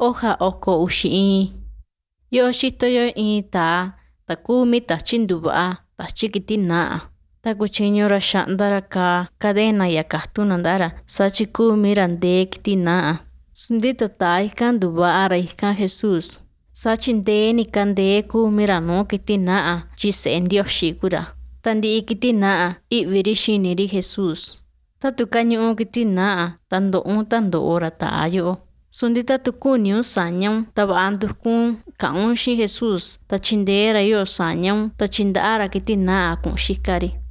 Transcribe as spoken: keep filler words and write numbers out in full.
Hoja oko uxi in. Yo xitoyo in taa takumi tachinduva tachikiti na'a. Takuchiñora xa'ndara ka cadena yakajtunandara sachikumira ndee kiti na'a. Sundito ta ikan nduva'ara ikan Jesús. Sachindeeni kandee kumira nuu kiti na'a chise'e Ndioxi kura. Tandi'i kiti na'a i'viri xiniri Jesús. Tatu kañu'u kiti na'a tando'un tando'ora ta'ayo. Sundita tukuniun sañaun taba'an tukun ka'un xi Jesús tachindera yo sañaun tachinda'ara kiti na'a kun xikari.